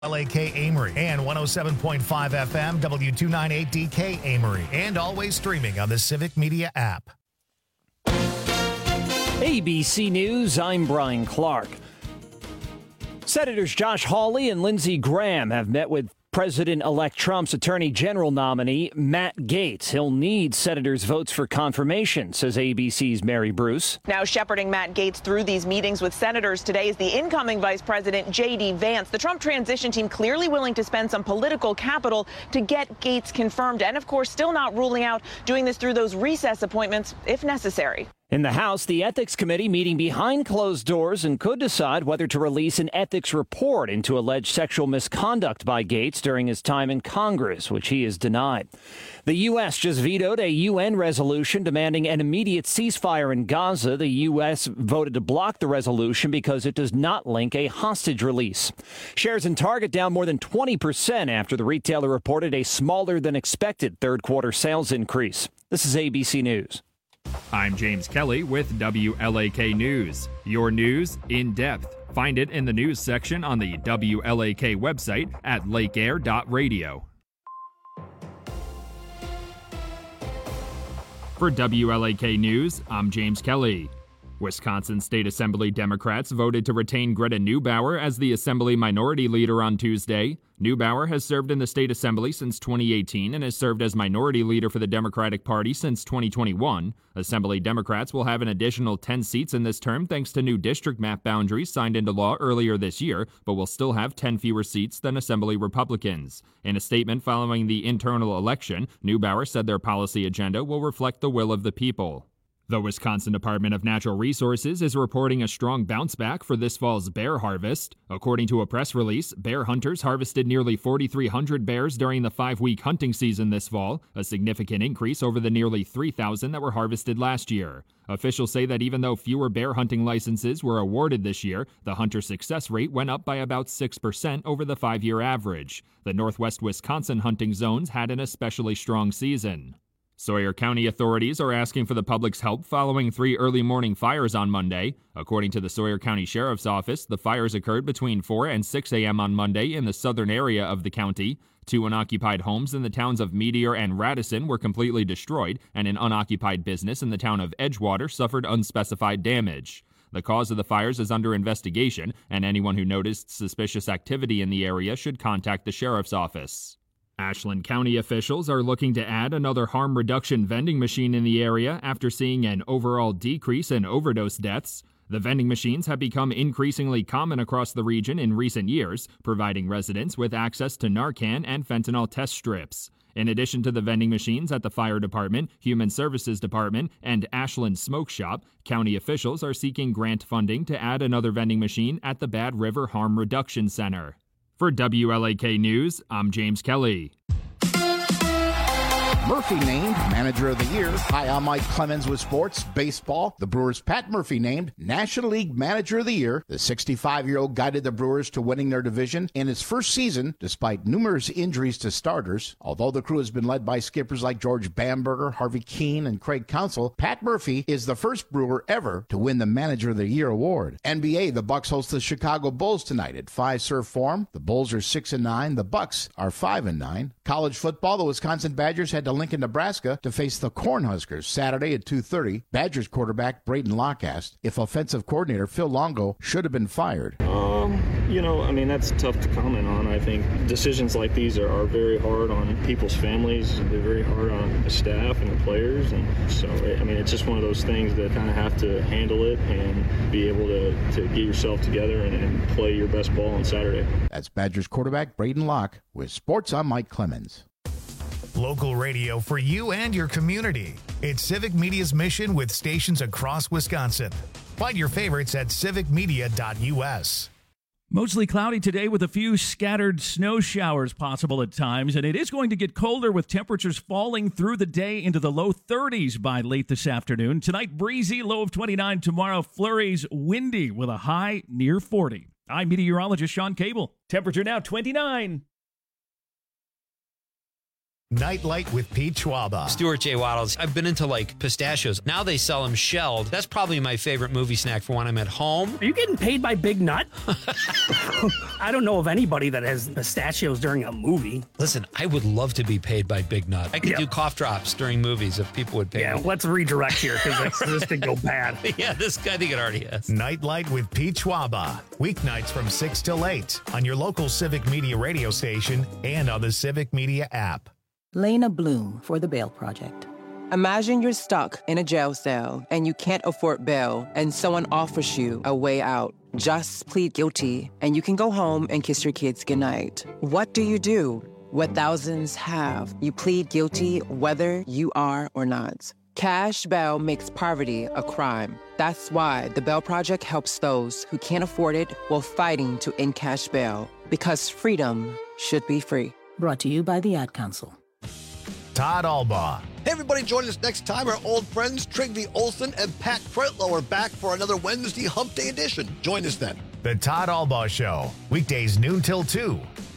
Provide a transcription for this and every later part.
LAK Amory and 107.5 FM W298DK Amory, and always streaming on the Civic Media app. ABC News, I'm Brian Clark. Senators Josh Hawley and Lindsey Graham have met with President-elect Trump's Attorney General nominee, Matt Gaetz. He'll need senators' votes for confirmation, says ABC's Mary Bruce. Now shepherding Matt Gaetz through these meetings with senators today is the incoming Vice President J.D. Vance. The Trump transition team clearly willing to spend some political capital to get Gaetz confirmed, and of course still not ruling out doing this through those recess appointments if necessary. In the House, the Ethics Committee meeting behind closed doors and could decide whether to release an ethics report into alleged sexual misconduct by Gaetz during his time in Congress, which he has denied. The U.S. just vetoed a UN resolution demanding an immediate ceasefire in Gaza. The U.S. voted to block the resolution because it does not link a hostage release. Shares in Target down more than 20% after the retailer reported a smaller than expected third-quarter sales increase. This is ABC News. I'm James Kelly with WLAK News. Your news in depth. Find it in the news section on the WLAK website at lakeair.radio. For WLAK News, I'm James Kelly. Wisconsin State Assembly Democrats voted to retain Greta Neubauer as the Assembly Minority Leader on Tuesday. Neubauer has served in the State Assembly since 2018 and has served as Minority Leader for the Democratic Party since 2021. Assembly Democrats will have an additional 10 seats in this term thanks to new district map boundaries signed into law earlier this year, but will still have 10 fewer seats than Assembly Republicans. In a statement following the internal election, Neubauer said their policy agenda will reflect the will of the people. The Wisconsin Department of Natural Resources is reporting a strong bounce back for this fall's bear harvest. According to a press release, bear hunters harvested nearly 4,300 bears during the 5-week hunting season this fall, a significant increase over the nearly 3,000 that were harvested last year. Officials say that even though fewer bear hunting licenses were awarded this year, the hunter success rate went up by about 6% over the 5-year average. The Northwest Wisconsin hunting zones had an especially strong season. Sawyer County authorities are asking for the public's help following 3 early morning fires on Monday. According to the Sawyer County Sheriff's Office, the fires occurred between 4 and 6 a.m. on Monday in the southern area of the county. 2 unoccupied homes in the towns of Meteor and Radisson were completely destroyed, and an unoccupied business in the town of Edgewater suffered unspecified damage. The cause of the fires is under investigation, and anyone who noticed suspicious activity in the area should contact the Sheriff's Office. Ashland County officials are looking to add another harm reduction vending machine in the area after seeing an overall decrease in overdose deaths. The vending machines have become increasingly common across the region in recent years, providing residents with access to Narcan and fentanyl test strips. In addition to the vending machines at the Fire Department, Human Services Department, and Ashland Smoke Shop, county officials are seeking grant funding to add another vending machine at the Bad River Harm Reduction Center. For WLAK News, I'm James Kelly. Murphy named Manager of the Year. Hi, I'm Mike Clemens with Sports Baseball. The Brewers' Pat Murphy named National League Manager of the Year. The 65-year-old guided the Brewers to winning their division in his first season, despite numerous injuries to starters. Although the crew has been led by skippers like George Bamberger, Harvey Keene, and Craig Counsell, Pat Murphy is the first Brewer ever to win the Manager of the Year award. NBA, the Bucks host the Chicago Bulls tonight at Fiserv Forum. The Bulls are 6-9. The Bucks are 5-9. College football, the Wisconsin Badgers head to Lincoln, Nebraska to face the Cornhuskers Saturday at 2:30. Badgers quarterback Braden Locke asked if offensive coordinator Phil Longo should have been fired. That's tough to comment on. I think decisions like these are very hard on people's families. They're very hard on the staff and the players. And so, it's just one of those things that kind of have to handle it and be able to get yourself together and play your best ball on Saturday. That's Badgers quarterback Braden Locke with Sports. I'm Mike Clemens. Local radio for you and your community. It's Civic Media's mission with stations across Wisconsin. Find your favorites at civicmedia.us. Mostly cloudy today with a few scattered snow showers possible at times, and it is going to get colder with temperatures falling through the day into the low 30s by late this afternoon. Tonight, breezy, low of 29. Tomorrow, flurries, windy with a high near 40. I'm meteorologist Sean Cable. Temperature now 29. Nightlight with Pete Schwaba. Stuart J. Waddles. I've been into like pistachios. Now they sell them shelled. That's probably my favorite movie snack for when I'm at home. Are you getting paid by Big Nut? I don't know of anybody that has pistachios during a movie. Listen, I would love to be paid by Big Nut. I could do cough drops during movies if people would pay me. Yeah, let's redirect here because this could go bad. Yeah, I think it already has. Nightlight with Pete Schwaba. Weeknights from 6 till 8 on your local Civic Media radio station and on the Civic Media app. Lena Bloom for the Bail Project. Imagine you're stuck in a jail cell and you can't afford bail and someone offers you a way out. Just plead guilty and you can go home and kiss your kids goodnight. What do you do? What thousands have. You plead guilty whether you are or not. Cash bail makes poverty a crime. That's why the Bail Project helps those who can't afford it while fighting to end cash bail. Because freedom should be free. Brought to you by the Ad Council. Todd Albaugh. Hey, everybody, join us next time. Our old friends Trygve Olsen and Pat Pretlow are back for another Wednesday Hump Day edition. Join us then. The Todd Albaugh Show. Weekdays noon till 2.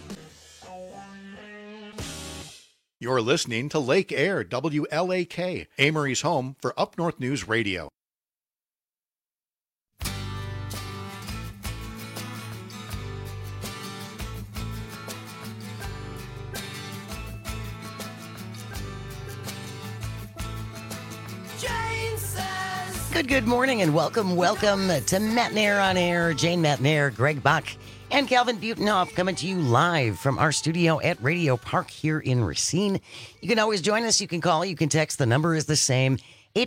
You're listening to Lake Air, WLAK, Amory's home for Up North News Radio. Good morning and welcome to Matnair on Air. Jane Matnair, Greg Bach, and Calvin Butenhoff coming to you live from our studio at Radio Park here in Racine. You can always join us. You can call. You can text. The number is the same,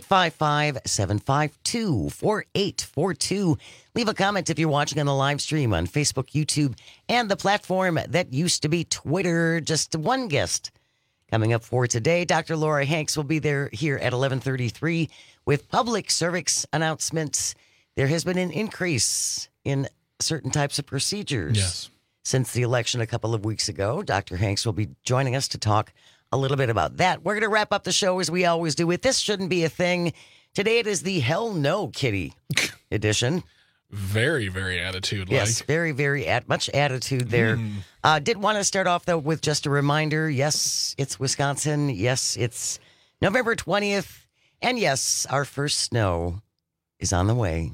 855-752-4842. Leave a comment if you're watching on the live stream on Facebook, YouTube, and the platform that used to be Twitter. Just one guest coming up for today. Dr. Laura Hanks will be there here at 11:33 with public service announcements. There has been an increase in certain types of procedures since the election a couple of weeks ago. Dr. Hanks will be joining us to talk a little bit about that. We're going to wrap up the show as we always do with This Shouldn't Be a Thing. Today it is the Hell No Kitty edition. Very, very attitude-like. Yes, very, very much attitude there. Did want to start off, though, with just a reminder. Yes, it's Wisconsin. Yes, it's November 20th. And yes, our first snow is on the way.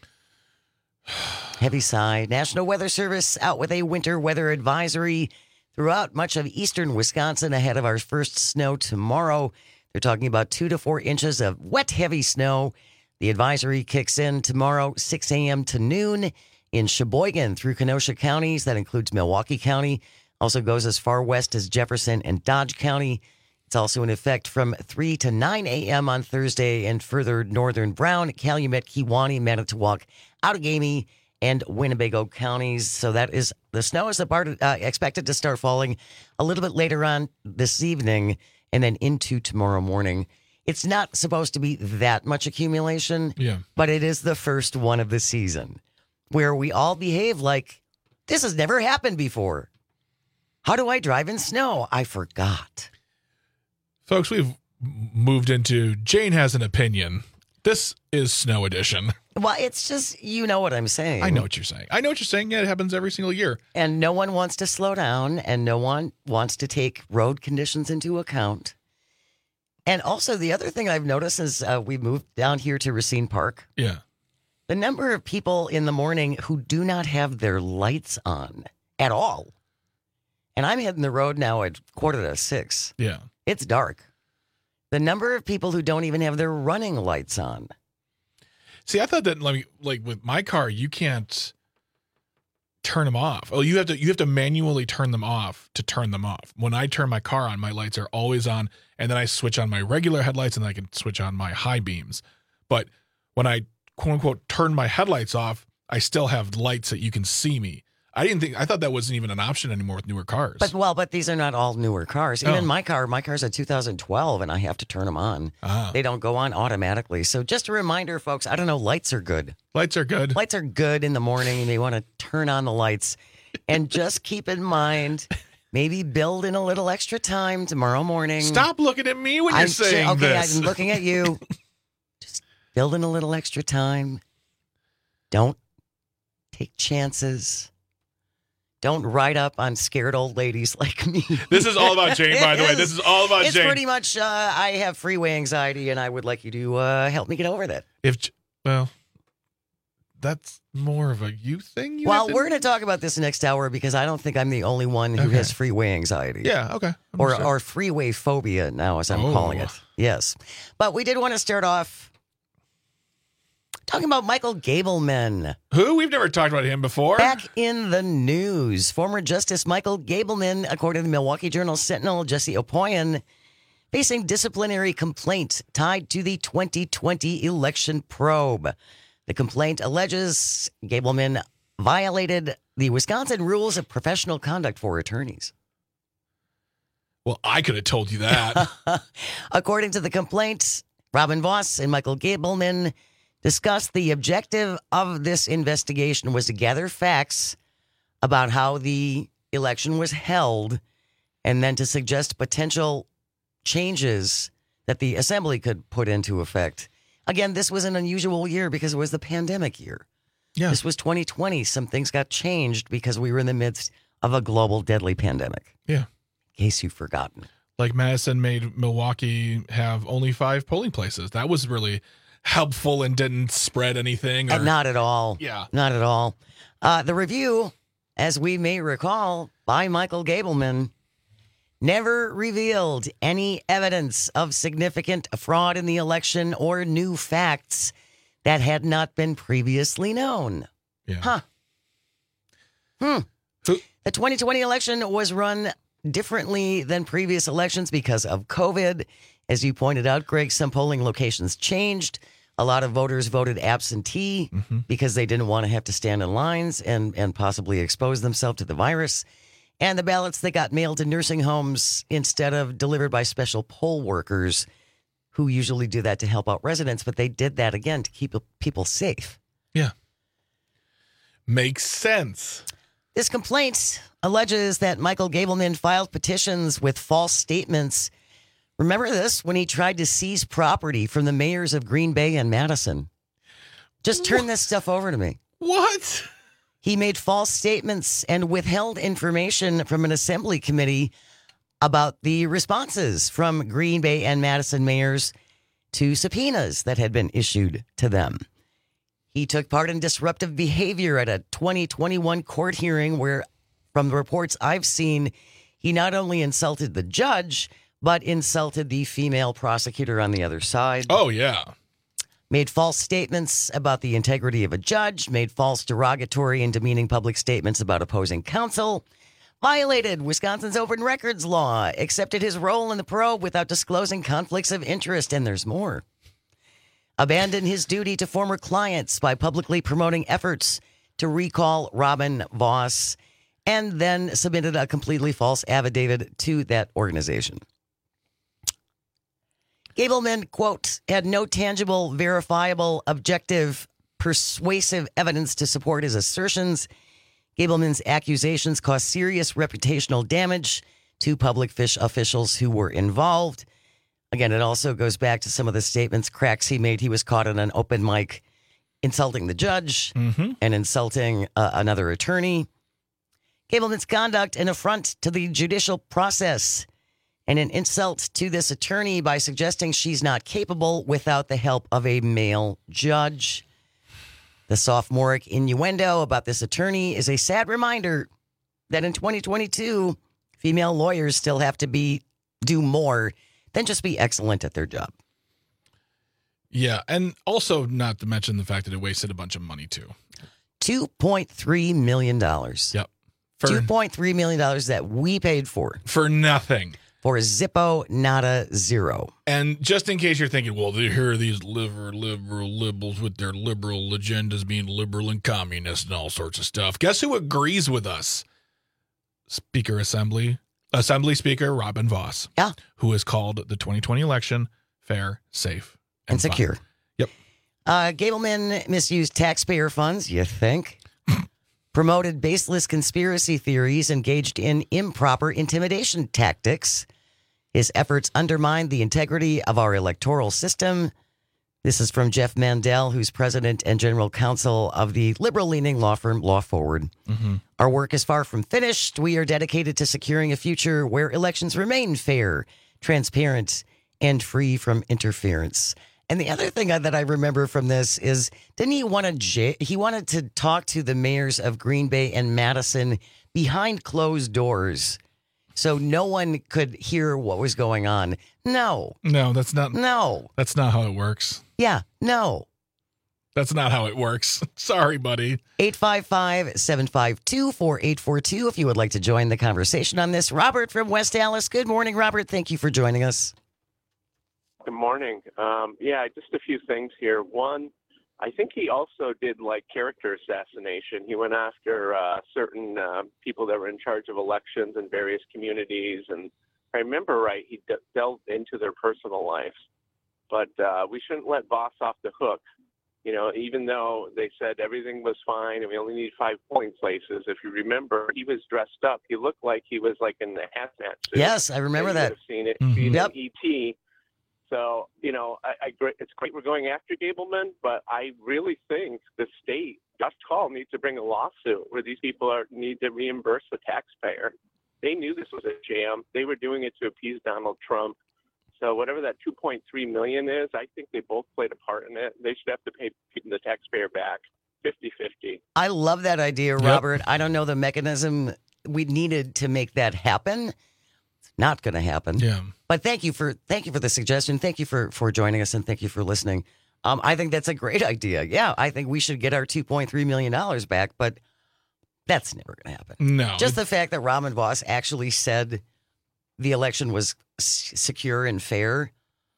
Heavy sigh. National Weather Service out with a winter weather advisory throughout much of eastern Wisconsin ahead of our first snow tomorrow. They're talking about 2 to 4 inches of wet, heavy snow. The advisory kicks in tomorrow, 6 a.m. to noon in Sheboygan through Kenosha counties. That includes Milwaukee County. Also goes as far west as Jefferson and Dodge County. It's also in effect from 3 to 9 a.m. on Thursday in further northern Brown, Calumet, Kewaunee, Manitowoc, Outagamie, and Winnebago counties. So that is the snow is expected to start falling a little bit later on this evening and then into tomorrow morning. It's not supposed to be that much accumulation, but it is the first one of the season where we all behave like this has never happened before. How do I drive in snow? I forgot. Folks, we've moved into Jane has an opinion. This is Snow Edition. Well, it's just, you know what I'm saying. I know what you're saying. Yeah, it happens every single year. And no one wants to slow down, and no one wants to take road conditions into account. And also, the other thing I've noticed is we moved down here to Racine Park. Yeah. The number of people in the morning who do not have their lights on at all. And I'm hitting the road now at 5:45. Yeah. It's dark. The number of people who don't even have their running lights on. See, I thought that like with my car, you can't turn them off. Oh, you have to manually turn them off to turn them off. When I turn my car on, my lights are always on, and then I switch on my regular headlights, and then I can switch on my high beams. But when I quote unquote turn my headlights off, I still have lights that you can see me. I thought that wasn't even an option anymore with newer cars. But these are not all newer cars. Even my car's a 2012, and I have to turn them on. They don't go on automatically. So just a reminder, folks, I don't know, lights are good. Lights are good. Lights are good in the morning. You may want to turn on the lights. And just keep in mind, maybe build in a little extra time tomorrow morning. Stop looking at me when you're saying this. I'm looking at you. Just build in a little extra time. Don't take chances. Don't ride up on scared old ladies like me. This is all about Jane, by the way. This is all about It's Jane. pretty much, I have freeway anxiety, and I would like you to help me get over that. Well, that's more of a you thing. We're going to talk about this next hour because I don't think I'm the only one who has freeway anxiety. Yeah, okay. Or freeway phobia now, as I'm calling it. Yes. But we did want to start off talking about Michael Gableman. Who? We've never talked about him before. Back in the news. Former Justice Michael Gableman, according to the Milwaukee Journal-Sentinel, Jesse Opoyan, facing disciplinary complaint tied to the 2020 election probe. The complaint alleges Gableman violated the Wisconsin rules of professional conduct for attorneys. Well, I could have told you that. According to the complaint, Robin Voss and Michael Gableman discussed the objective of this investigation was to gather facts about how the election was held and then to suggest potential changes that the assembly could put into effect. Again, this was an unusual year because it was the pandemic year. Yeah. This was 2020. Some things got changed because we were in the midst of a global deadly pandemic. Yeah. In case you've forgotten. Like Madison made Milwaukee have only 5 polling places. That was really helpful and didn't spread anything. Not at all. Yeah. Not at all. The review, as we may recall, by Michael Gableman, never revealed any evidence of significant fraud in the election or new facts that had not been previously known. Yeah. The 2020 election was run differently than previous elections because of COVID. As you pointed out, Greg, some polling locations changed. A lot of voters voted absentee because they didn't want to have to stand in lines and possibly expose themselves to the virus. And the ballots that got mailed to nursing homes instead of delivered by special poll workers who usually do that to help out residents, but they did that again to keep people safe. Yeah. Makes sense. This complaint alleges that Michael Gableman filed petitions with false statements. Remember this? When he tried to seize property from the mayors of Green Bay and Madison. Just turn this stuff over to me. What? He made false statements and withheld information from an assembly committee about the responses from Green Bay and Madison mayors to subpoenas that had been issued to them. He took part in disruptive behavior at a 2021 court hearing where, from the reports I've seen, he not only insulted the judge, but insulted the female prosecutor on the other side. Oh, yeah. Made false statements about the integrity of a judge, made false derogatory and demeaning public statements about opposing counsel, violated Wisconsin's open records law, accepted his role in the probe without disclosing conflicts of interest, and there's more. Abandoned his duty to former clients by publicly promoting efforts to recall Robin Voss, and then submitted a completely false affidavit to that organization. Gableman, quote, had no tangible, verifiable, objective, persuasive evidence to support his assertions. Gableman's accusations caused serious reputational damage to public officials who were involved. Again, it also goes back to some of the statements, cracks he made. He was caught on an open mic insulting the judge and insulting another attorney. Gableman's conduct an affront to the judicial process and an insult to this attorney by suggesting she's not capable without the help of a male judge. The sophomoric innuendo about this attorney is a sad reminder that in 2022, female lawyers still have to do more than just be excellent at their job. Yeah, and also not to mention the fact that it wasted a bunch of money, too. $2.3 million. Yep. $2.3 million that we paid for. For nothing. For Zippo, nada, zero. And just in case you're thinking, well, here are these liberals with their liberal agendas being liberal and communist and all sorts of stuff. Guess who agrees with us? Assembly Speaker Robin Voss. Yeah. Who has called the 2020 election fair, safe, and secure. Fine. Yep. Gableman misused taxpayer funds, you think? Promoted baseless conspiracy theories, engaged in improper intimidation tactics. His efforts undermined the integrity of our electoral system. This is from Jeff Mandel, who's president and general counsel of the liberal-leaning law firm Law Forward. Mm-hmm. Our work is far from finished. We are dedicated to securing a future where elections remain fair, transparent, and free from interference. And the other thing that I remember from this is, didn't he wanted to talk to the mayors of Green Bay and Madison behind closed doors so no one could hear what was going on? No, that's not. No, that's not how it works. Yeah, no. That's not how it works. Sorry, buddy. 855-752-4842 if you would like to join the conversation on this. Robert from West Allis. Good morning, Robert. Thank you for joining us. Good morning. Just a few things here. One, I think he also did like character assassination. He went after certain people that were in charge of elections in various communities. And if I remember right, he delved into their personal lives. But we shouldn't let Voss off the hook. You know, even though they said everything was fine and we only need 5 polling places, if you remember, he was dressed up. He looked like he was like in the hazmat suit. Yes, I remember that. I've seen it. Mm-hmm. Yep. E.T. So, you know, it's great we're going after Gableman, but I really think the state, Just Call, needs to bring a lawsuit where these people need to reimburse the taxpayer. They knew this was a jam. They were doing it to appease Donald Trump. So whatever that $2.3 million is, I think they both played a part in it. They should have to pay the taxpayer back 50-50. I love that idea, Robert. I don't know the mechanism we needed to make that happen. It's not going to happen. Yeah. But thank you for the suggestion. Thank you for joining us, and thank you for listening. I think that's a great idea. Yeah, I think we should get our $2.3 million back, but that's never going to happen. No. Just the fact that Robin Voss actually said the election was secure and fair,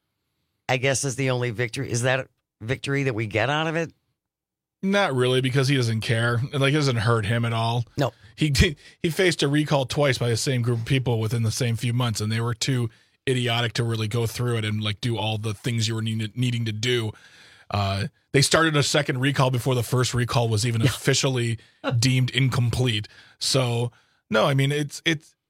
I guess, is the only victory. Is that a victory that we get out of it? Not really, because he doesn't care. It doesn't hurt him at all. No. He faced a recall twice by the same group of people within the same few months, and they were too idiotic to really go through it and do all the things you were needing to do. They started a second recall before the first recall was even officially deemed incomplete. So, no, I mean, it's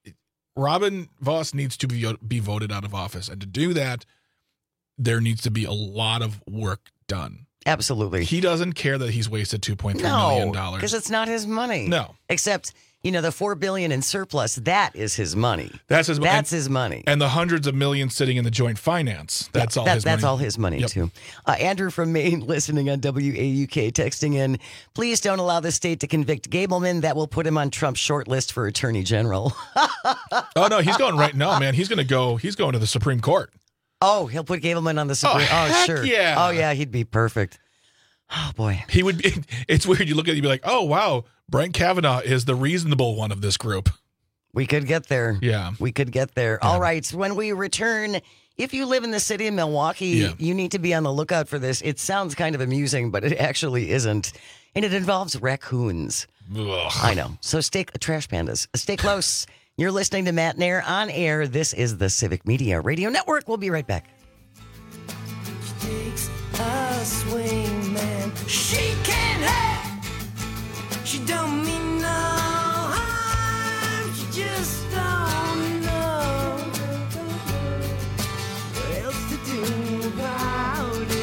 Robin Voss needs to be voted out of office. And to do that, there needs to be a lot of work done. Absolutely. He doesn't care that he's wasted $2.3 million. Because it's not his money. No. Except, the $4 billion in surplus, that is his money. That's his money. That's his money. And the hundreds of millions sitting in the joint finance. That's all his money. That's all his money, too. Andrew from Maine, listening on WAUK, texting in, please don't allow the state to convict Gableman. That will put him on Trump's short list for attorney general. Oh, no, he's going right now, man. He's going to the Supreme Court. Oh, he'll put Gableman on the Supreme Court. Oh, sure. Yeah. Oh, yeah, he'd be perfect. Oh, boy. He would be. It's weird. You look at it, you'd be like, oh, wow, Brent Kavanaugh is the reasonable one of this group. We could get there. Yeah. We could get there. Yeah. All right. When we return, if you live in the city of Milwaukee, you need to be on the lookout for this. It sounds kind of amusing, but it actually isn't. And it involves raccoons. Ugh. I know. So trash pandas. Stay close. You're listening to Matt Nair on air. This is the Civic Media Radio Network. We'll be right back. She takes a swing, man. She can't have. She don't mean no harm. She just don't know what else to do about it.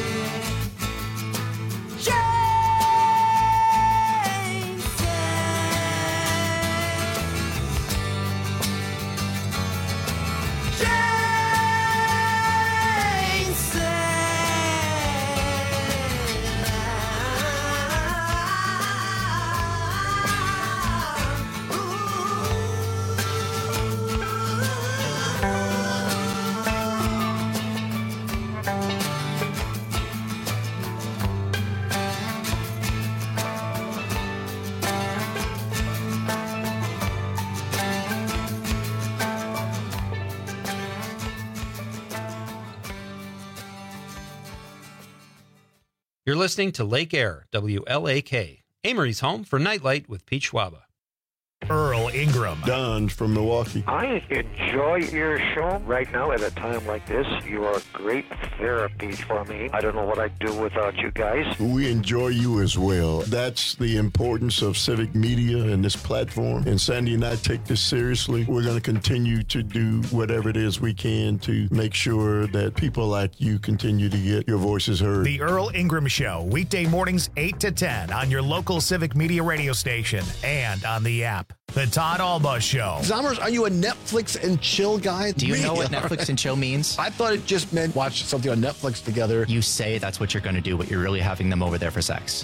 You're listening to Lake Air, WLAK, Amory's home for Nightlight with Pete Schwaba. Earl Ingram. Don from Milwaukee. I enjoy your show. Right now, at a time like this, you are great therapy for me. I don't know what I'd do without you guys. We enjoy you as well. That's the importance of civic media and this platform. And Sandy and I take this seriously. We're going to continue to do whatever it is we can to make sure that people like you continue to get your voices heard. The Earl Ingram Show, weekday mornings 8 to 10 on your local civic media radio station and on the app. The Todd Alba Show. Zommers, are you a Netflix and chill guy? Do you know what Netflix and chill means? I thought it just meant watch something on Netflix together. You say that's what you're going to do, but you're really having them over there for sex.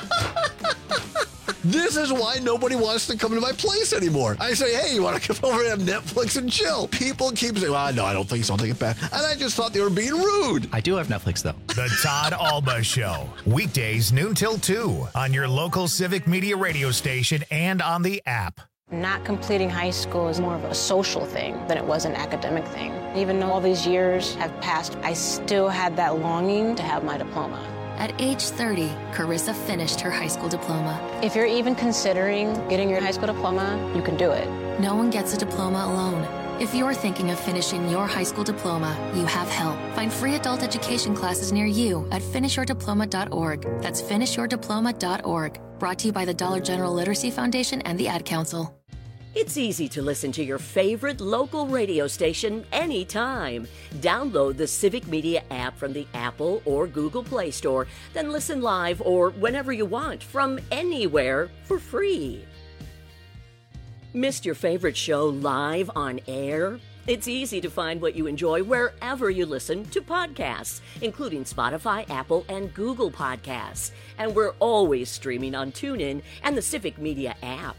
This is why nobody wants to come to my place anymore. I say, hey, you want to come over and have Netflix and chill? People keep saying, well, no, I don't think so. I'll take it back. And I just thought they were being rude. I do have Netflix, though. The Todd Alba Show. Weekdays noon till 2 on your local civic media radio station and on the app. Not completing high school is more of a social thing than it was an academic thing. Even though all these years have passed, I still had that longing to have my diploma. At age 30, Carissa finished her high school diploma. If you're even considering getting your high school diploma, you can do it. No one gets a diploma alone. If you're thinking of finishing your high school diploma, you have help. Find free adult education classes near you at finishyourdiploma.org. That's finishyourdiploma.org. Brought to you by the Dollar General Literacy Foundation and the Ad Council. It's easy to listen to your favorite local radio station anytime. Download the Civic Media app from the Apple or Google Play Store, then listen live or whenever you want from anywhere for free. Missed your favorite show live on air? It's easy to find what you enjoy wherever you listen to podcasts, including Spotify, Apple, and Google Podcasts. And we're always streaming on TuneIn and the Civic Media app.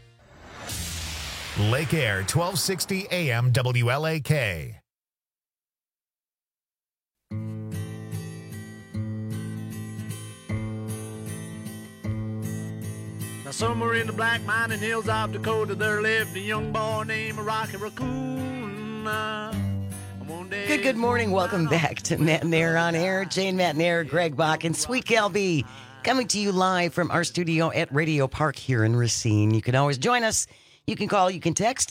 Lake Air, 1260 AM WLAK. Now somewhere in the black mining hills of Dakota, there lived a young boy named Rocky Raccoon. Good morning. Welcome back to Matt and Air on Air. Jane, Matt and Air, Greg Bach, and Sweet Gal B coming to you live from our studio at Radio Park here in Racine. You can always join us. You can call, you can text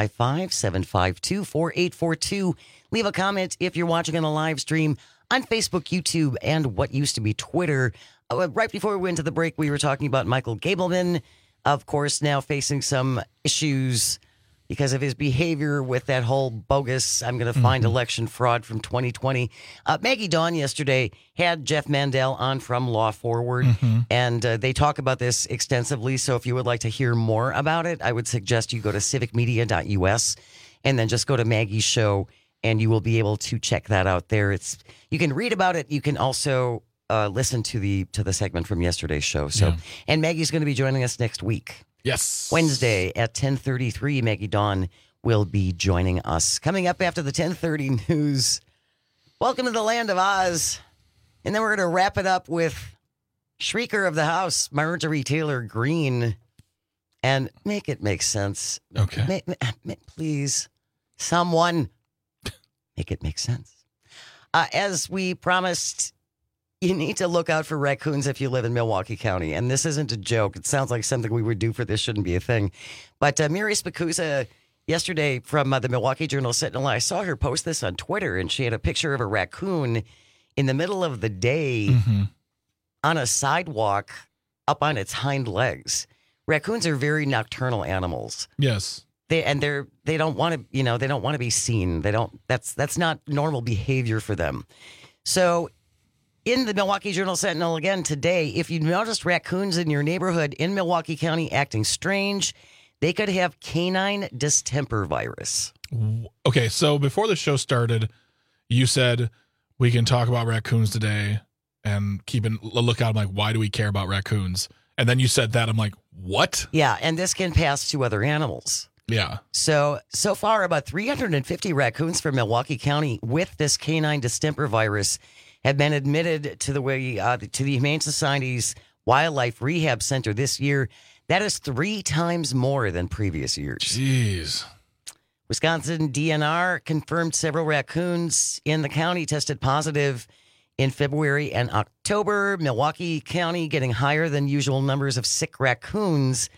855-752-4842. Leave a comment if you're watching on the live stream on Facebook, YouTube, and what used to be Twitter. Right before we went to the break, we were talking about Michael Gableman, of course, now facing some issues because of his behavior with that whole bogus, I'm going to find election fraud from 2020. Maggie Dawn yesterday had Jeff Mandel on from Law Forward, and they talk about this extensively. So if you would like to hear more about it, I would suggest you go to civicmedia.us and then just go to Maggie's show, and you will be able to check that out there. You can read about it. You can also listen to the segment from yesterday's show. So, and Maggie's going to be joining us next week. Yes. Wednesday at 10:33, Maggie Dawn will be joining us. Coming up after the 10:30 news, welcome to the land of Oz. And then we're going to wrap it up with Shrieker of the House, Marjorie Taylor Greene. And make it make sense. Okay. Please, someone, make it make sense. As we promised, you need to look out for raccoons if you live in Milwaukee County. And this isn't a joke. It sounds like something we would do for this shouldn't be a thing. But Miri Spikusa, yesterday from the Milwaukee Journal-Sentinel, I saw her post this on Twitter, and she had a picture of a raccoon in the middle of the day on a sidewalk up on its hind legs. Raccoons are very nocturnal animals. Yes. They don't want to, they don't want to be seen. That's not normal behavior for them. So in the Milwaukee Journal-Sentinel again today, if you noticed raccoons in your neighborhood in Milwaukee County acting strange, they could have canine distemper virus. Okay, so before the show started, you said we can talk about raccoons today and keep a lookout. I'm like, why do we care about raccoons? And then you said that. I'm like, what? Yeah, and this can pass to other animals. Yeah. So far, about 350 raccoons from Milwaukee County with this canine distemper virus have been admitted to the Humane Society's Wildlife Rehab Center this year. That is 3 times more than previous years. Jeez. Wisconsin DNR confirmed several raccoons in the county tested positive in February and October. Milwaukee County getting higher than usual numbers of sick raccoons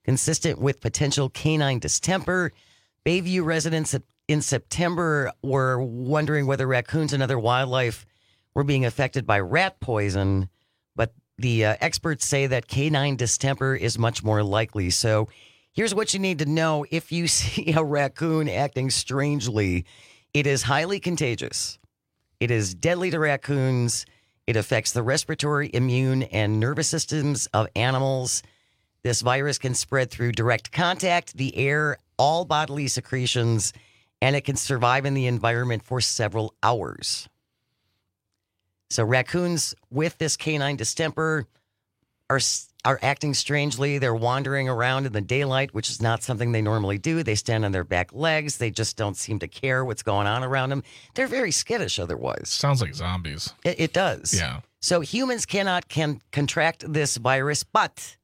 consistent with potential canine distemper. Bayview residents in September were wondering whether raccoons and other wildlife were being affected by rat poison, but the experts say that canine distemper is much more likely. So here's what you need to know. If you see a raccoon acting strangely, it is highly contagious. It is deadly to raccoons. It affects the respiratory, immune, and nervous systems of animals. This virus can spread through direct contact, the air, all bodily secretions, and it can survive in the environment for several hours. So raccoons with this canine distemper are acting strangely. They're wandering around in the daylight, which is not something they normally do. They stand on their back legs. They just don't seem to care what's going on around them. They're very skittish otherwise. Sounds like zombies. It does. Yeah. So humans can contract this virus, but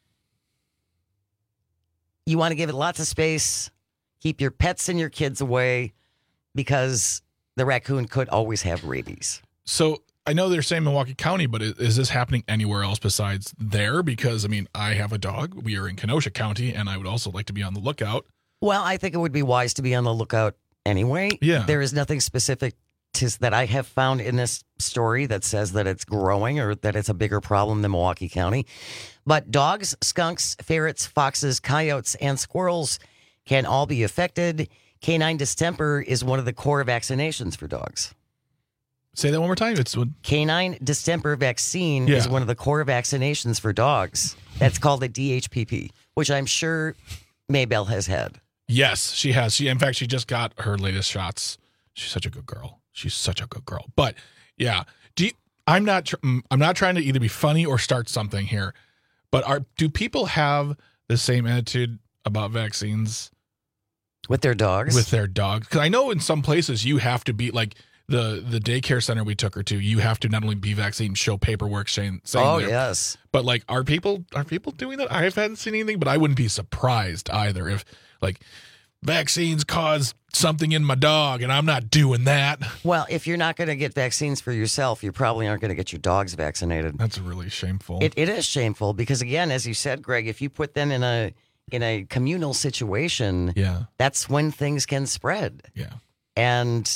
you want to give it lots of space. Keep your pets and your kids away because the raccoon could always have rabies. So I know they're saying Milwaukee County, but is this happening anywhere else besides there? Because, I mean, I have a dog. We are in Kenosha County, and I would also like to be on the lookout. Well, I think it would be wise to be on the lookout anyway. Yeah. There is nothing specific that I have found in this story that says that it's growing or that it's a bigger problem than Milwaukee County. But dogs, skunks, ferrets, foxes, coyotes, and squirrels can all be affected. Canine distemper is one of the core vaccinations for dogs. Say that one more time. Canine distemper vaccine is one of the core vaccinations for dogs. That's called the DHPP, which I'm sure Maybelle has had. Yes, she has. In fact, she just got her latest shots. She's such a good girl. But yeah, I'm not trying to either be funny or start something here. But do people have the same attitude about vaccines with their dogs? Because I know in some places you have to be like the daycare center we took her to. You have to not only be vaccinated, show paperwork saying. Oh yes. But like, are people doing that? I haven't seen anything, but I wouldn't be surprised either if like vaccines cause something in my dog and I'm not doing that. Well, if you're not going to get vaccines for yourself, you probably aren't going to get your dogs vaccinated. That's really shameful. It is shameful because, again, as you said, Greg, if you put them in a communal situation, that's when things can spread. Yeah. And,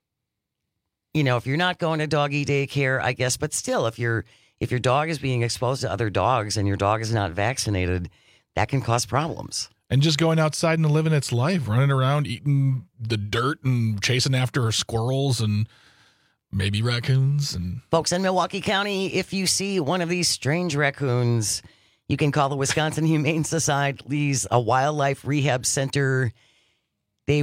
if you're not going to doggy daycare, I guess, but still, if your dog is being exposed to other dogs and your dog is not vaccinated, that can cause problems. And just going outside and living its life, running around, eating the dirt and chasing after squirrels and maybe raccoons. And folks in Milwaukee County, if you see one of these strange raccoons, you can call the Wisconsin Humane Society's a wildlife rehab center. They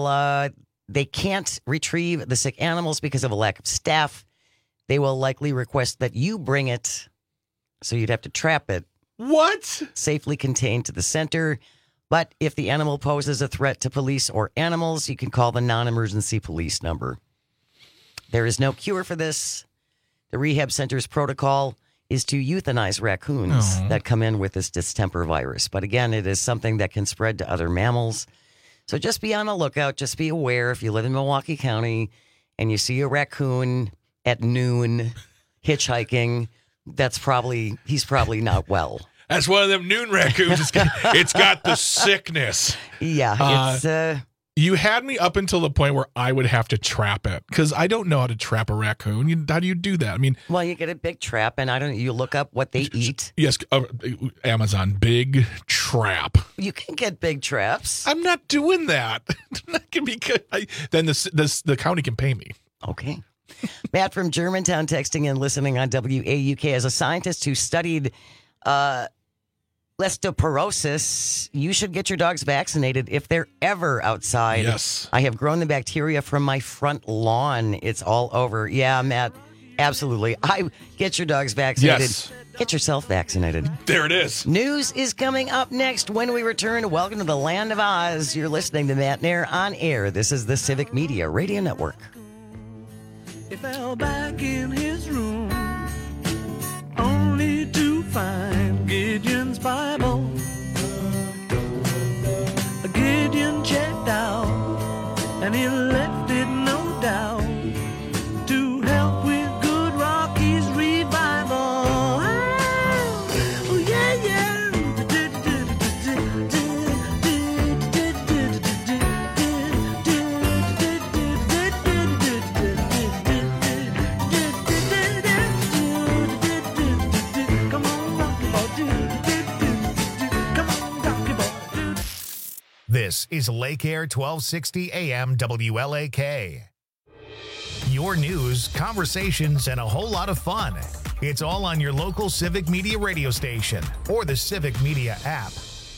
can't retrieve the sick animals because of a lack of staff. They will likely request that you bring it, so you'd have to trap it. What? Safely contained to the center. But if the animal poses a threat to police or animals, you can call the non-emergency police number. There is no cure for this. The rehab center's protocol is to euthanize raccoons that come in with this distemper virus. But again, it is something that can spread to other mammals. So just be on the lookout. Just be aware if you live in Milwaukee County and you see a raccoon at noon hitchhiking, he's probably not well. That's one of them noon raccoons. It's got the sickness. Yeah. You had me up until the point where I would have to trap it because I don't know how to trap a raccoon. How do you do that? I mean, well, you get a big trap, and you look up what they eat. Yes, Amazon big trap. You can get big traps. I'm not doing that. That can be good. Then the county can pay me. Okay. Matt from Germantown texting and listening on WAUK. As a scientist who studied leptospirosis, you should get your dogs vaccinated if they're ever outside. Yes. I have grown the bacteria from my front lawn. It's all over. Yeah, Matt, absolutely. Get your dogs vaccinated. Yes. Get yourself vaccinated. There it is. News is coming up next when we return. Welcome to the Land of Oz. You're listening to Matt Nair on air. This is the Civic Media Radio Network. He fell back in his room, only to find Gideon's Bible. Gideon checked out, and he left it, no doubt, to help with Good Rocky's revival. Oh, yeah, yeah. is Lake Air 1260 AM WLAK. Your news, conversations, and a whole lot of fun. It's all on your local Civic Media radio station or the Civic Media app.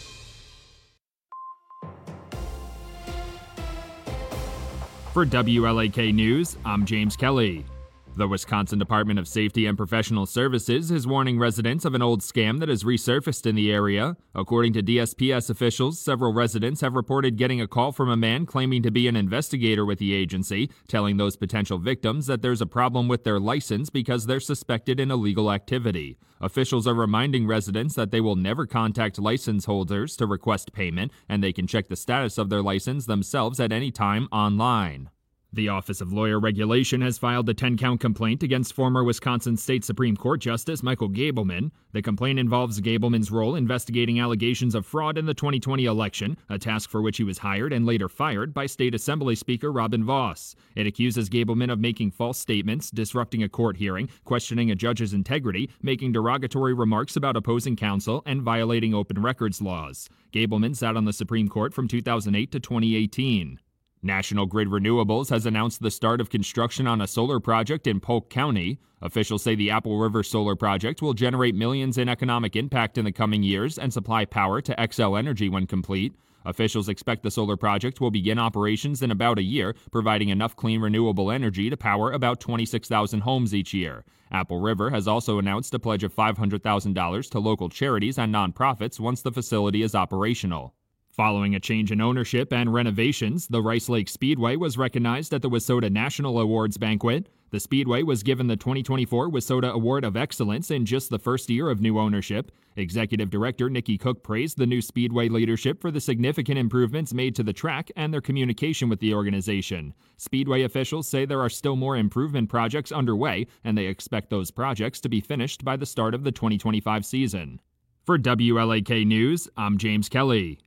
For WLAK News, I'm James Kelly. The Wisconsin Department of Safety and Professional Services is warning residents of an old scam that has resurfaced in the area. According to DSPS officials, several residents have reported getting a call from a man claiming to be an investigator with the agency, telling those potential victims that there's a problem with their license because they're suspected in illegal activity. Officials are reminding residents that they will never contact license holders to request payment, and they can check the status of their license themselves at any time online. The Office of Lawyer Regulation has filed a 10-count complaint against former Wisconsin State Supreme Court Justice Michael Gableman. The complaint involves Gableman's role investigating allegations of fraud in the 2020 election, a task for which he was hired and later fired by State Assembly Speaker Robin Vos. It accuses Gableman of making false statements, disrupting a court hearing, questioning a judge's integrity, making derogatory remarks about opposing counsel, and violating open records laws. Gableman sat on the Supreme Court from 2008 to 2018. National Grid Renewables has announced the start of construction on a solar project in Polk County. Officials say the Apple River Solar Project will generate millions in economic impact in the coming years and supply power to Xcel Energy when complete. Officials expect the solar project will begin operations in about a year, providing enough clean renewable energy to power about 26,000 homes each year. Apple River has also announced a pledge of $500,000 to local charities and nonprofits once the facility is operational. Following a change in ownership and renovations, the Rice Lake Speedway was recognized at the WISSOTA National Awards banquet. The Speedway was given the 2024 WISSOTA Award of Excellence in just the first year of new ownership. Executive Director Nikki Cook praised the new Speedway leadership for the significant improvements made to the track and their communication with the organization. Speedway officials say there are still more improvement projects underway, and they expect those projects to be finished by the start of the 2025 season. For WLAK News, I'm James Kelly.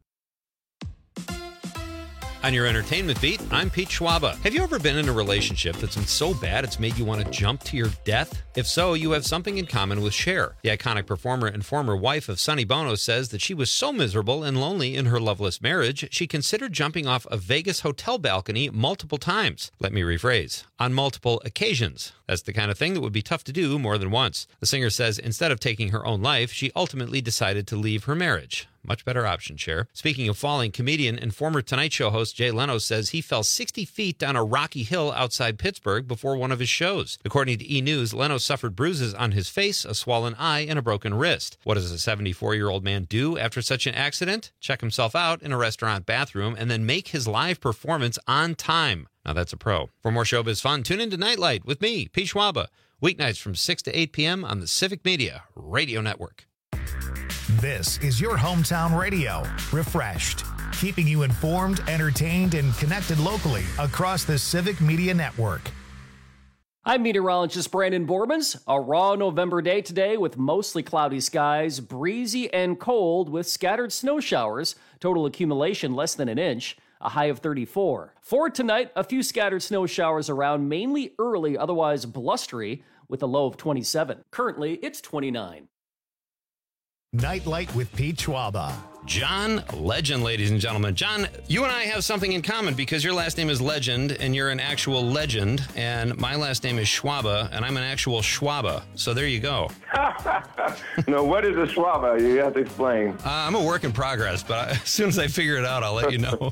On your entertainment beat, I'm Pete Schwaba. Have you ever been in a relationship that's been so bad it's made you want to jump to your death? If so, you have something in common with Cher. The iconic performer and former wife of Sonny Bono says that she was so miserable and lonely in her loveless marriage, she considered jumping off a Vegas hotel balcony multiple times. Let me rephrase, on multiple occasions. That's the kind of thing that would be tough to do more than once. The singer says instead of taking her own life, she ultimately decided to leave her marriage. Much better option, Cher. Speaking of falling, comedian and former Tonight Show host Jay Leno says he fell 60 feet down a rocky hill outside Pittsburgh before one of his shows. According to E! News, Leno suffered bruises on his face, a swollen eye, and a broken wrist. What does a 74-year-old man do after such an accident? Check himself out in a restaurant bathroom and then make his live performance on time. Now that's a pro. For more showbiz fun, tune into Nightlight with me, Pete Schwaba. Weeknights from 6 to 8 p.m. on the Civic Media Radio Network. This is your hometown radio, refreshed, keeping you informed, entertained, and connected locally across the Civic Media Network. I'm meteorologist Brandon Bormans. A raw November day today with mostly cloudy skies, breezy and cold with scattered snow showers, total accumulation less than an inch, a high of 34. For tonight, a few scattered snow showers around, mainly early, otherwise blustery, with a low of 27. Currently, it's 29. Nightlight with Pete Schwaba. John Legend, ladies and gentlemen. John, you and I have something in common because your last name is Legend and you're an actual legend, and my last name is Schwaba and I'm an actual Schwaba. So there you go. No, what is a Schwaba? You have to explain. I'm a work in progress, but as soon as I figure it out, I'll let you know.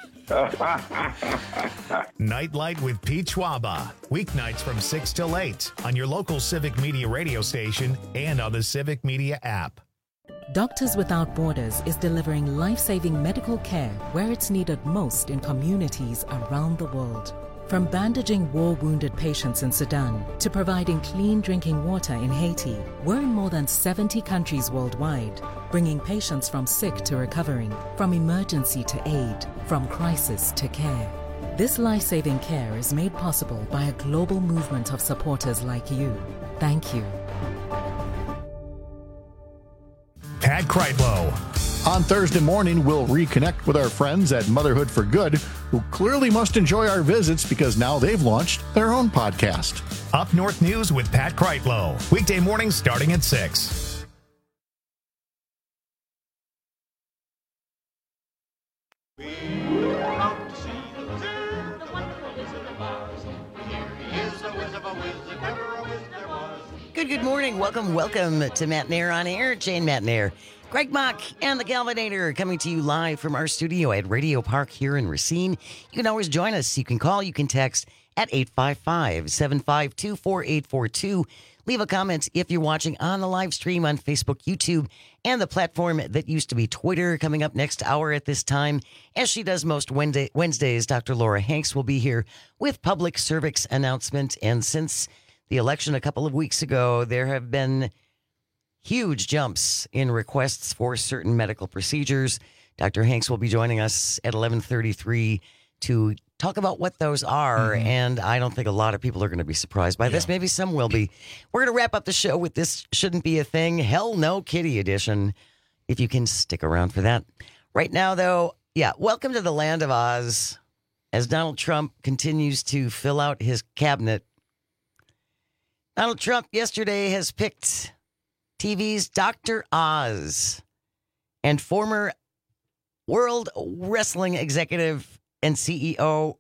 Nightlight with Pete Schwaba. Weeknights from 6 till 8 on your local Civic Media radio station and on the Civic Media app. Doctors Without Borders is delivering life-saving medical care where it's needed most in communities around the world. From bandaging war-wounded patients in Sudan to providing clean drinking water in Haiti, we're in more than 70 countries worldwide, bringing patients from sick to recovering, from emergency to aid, from crisis to care. This life-saving care is made possible by a global movement of supporters like you. Thank you. Pat Kreitlow. On Thursday morning, we'll reconnect with our friends at Motherhood for Good, who clearly must enjoy our visits because now they've launched their own podcast. Up North News with Pat Kreitlow. Weekday mornings starting at 6. Good morning. Welcome to Matt Nair on Air. Jane Matt Nair, Greg Mock, and the Galvinator coming to you live from our studio at Radio Park here in Racine. You can always join us. You can call, you can text at 855-752-4842. Leave a comment if you're watching on the live stream on Facebook, YouTube, and the platform that used to be Twitter. Coming up next hour at this time, as she does most Wednesdays, Dr. Laura Hanks will be here with public service announcement. And since the election a couple of weeks ago, there have been huge jumps in requests for certain medical procedures. Dr. Hanks will be joining us at 11:33 to talk about what those are, and I don't think a lot of people are going to be surprised by this. Maybe some will be. We're going to wrap up the show with This Shouldn't Be a Thing, Hell No Kitty edition, if you can stick around for that. Right now, though, welcome to the land of Oz. As Donald Trump continues to fill out his cabinet, Donald Trump yesterday has picked TV's Dr. Oz and former World Wrestling executive and CEO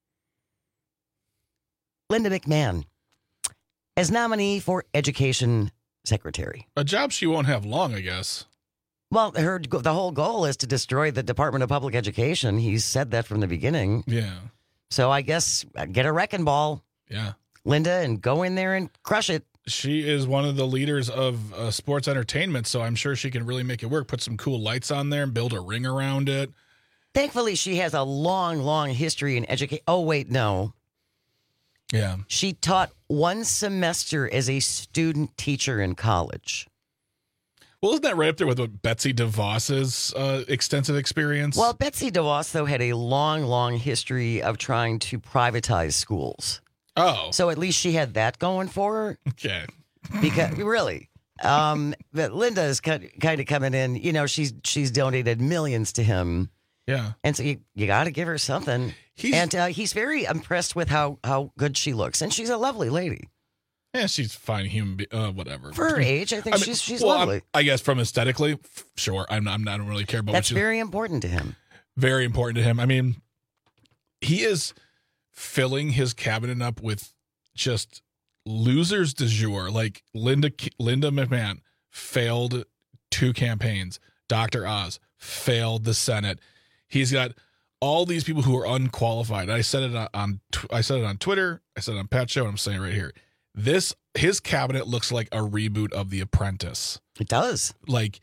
Linda McMahon as nominee for Education Secretary. A job she won't have long, I guess. Well, the whole goal is to destroy the Department of Public Education. He's said that from the beginning. Yeah. So I guess get a wrecking ball, Yeah. Linda, and go in there and crush it. She is one of the leaders of sports entertainment, so I'm sure she can really make it work. Put some cool lights on there and build a ring around it. Thankfully, she has a long, long history in education. Oh, wait, no. Yeah. She taught one semester as a student teacher in college. Well, isn't that right up there with what Betsy DeVos's extensive experience? Well, Betsy DeVos, though, had a long, long history of trying to privatize schools. Oh. So at least she had that going for her. Okay. Because, really. But Linda is kind of coming in. You know, she's donated millions to him. Yeah. And so you got to give her something. He's very impressed with how good she looks. And she's a lovely lady. Yeah, she's fine human, whatever. For her age, I think she's lovely. I guess from aesthetically, sure. I don't really care about That's very important to him. Very important to him. I mean, he is filling his cabinet up with just losers du jour. Like Linda McMahon failed 2 campaigns. Dr. Oz failed the Senate. He's got all these people who are unqualified. I said it on Twitter. I said it on Pat Show, and I'm saying it right here. His cabinet looks like a reboot of The Apprentice. It does. Like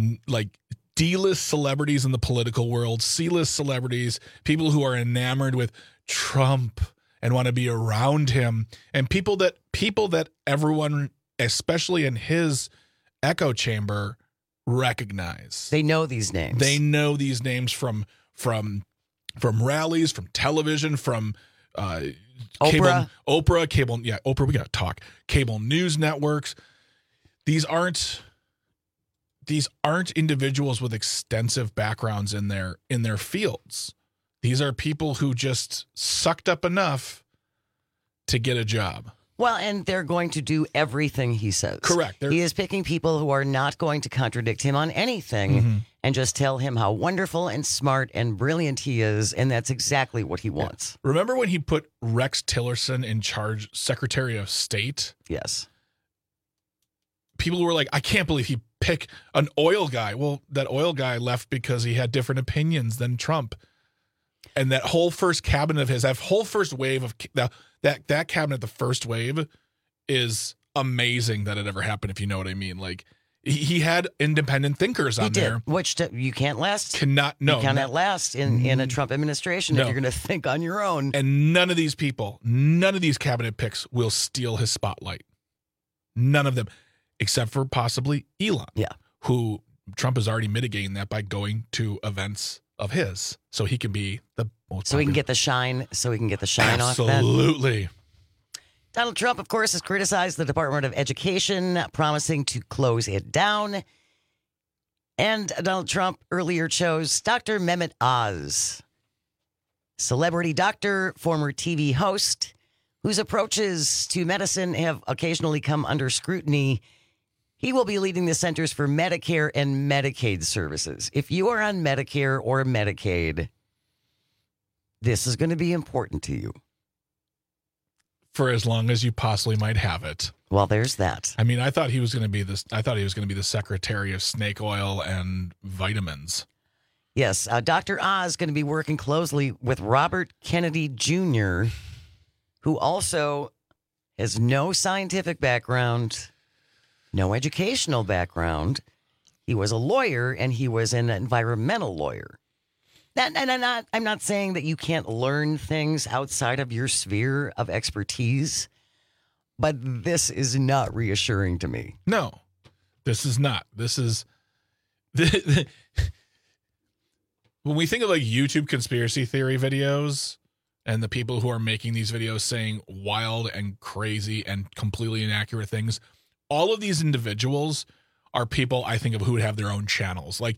D-list celebrities in the political world, C-list celebrities, people who are enamored with Trump and want to be around him, and people that everyone, especially in his echo chamber, recognize. They know these names. They know these names from rallies, from television, from Oprah. Cable. Yeah, Oprah. We got to talk. Cable news networks. These aren't individuals with extensive backgrounds in their fields. These are people who just sucked up enough to get a job. Well, and they're going to do everything he says. Correct. He is picking people who are not going to contradict him on anything and just tell him how wonderful and smart and brilliant he is, and that's exactly what he wants. Yeah. Remember when he put Rex Tillerson in charge, Secretary of State? Yes. People were like, I can't believe he picked an oil guy. Well, that oil guy left because he had different opinions than Trump. And that whole first cabinet of his, that whole first wave of that cabinet, the first wave, is amazing that it ever happened, if you know what I mean. Like, he had independent thinkers on there. Which you can't last. You cannot last in a Trump administration if you're going to think on your own. And none of these cabinet picks will steal his spotlight. None of them, except for possibly Elon. Yeah. Who Trump is already mitigating that by going to events of his, so he can be the most so he can get the shine. Off that. Absolutely. Donald Trump, of course, has criticized the Department of Education, promising to close it down. And Donald Trump earlier chose Dr. Mehmet Oz, celebrity doctor, former TV host, whose approaches to medicine have occasionally come under scrutiny. He will be leading the Centers for Medicare and Medicaid Services. If you are on Medicare or Medicaid, this is going to be important to you. for as long as you possibly might have it. Well, there's that. I mean, I thought he was going to be this. I thought he was going to be the secretary of snake oil and vitamins. Yes, Dr. Oz is going to be working closely with Robert Kennedy Jr., who also has no scientific background, no educational background. He was a lawyer, and he was an environmental lawyer. I'm not saying that you can't learn things outside of your sphere of expertise, but this is not reassuring to me. No, this is not. This is... When we think of like YouTube conspiracy theory videos and the people who are making these videos saying wild and crazy and completely inaccurate things, all of these individuals are people I think of who would have their own channels. Like